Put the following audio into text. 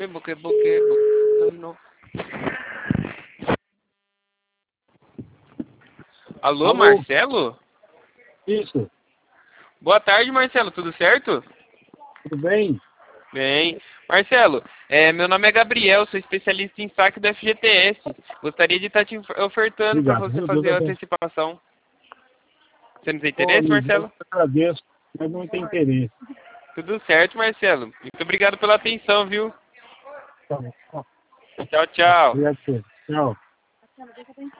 Não. Alô, Alô? Marcelo? Isso, Boa tarde, Marcelo. Tudo certo? tudo bem? Bem. Marcelo, meu nome é Gabriel, sou especialista em saque do FGTS. Gostaria de estar te ofertando para Obrigado, você viu? Deus fazer a abençoe. antecipação. Você não tem Ô, interesse, amigo, eu Marcelo? agradeço, mas não tem interesse. Tudo certo, Marcelo. Muito obrigado pela atenção, viu? Tá bom. Tchau, tchau. Obrigado, senhor. Tchau.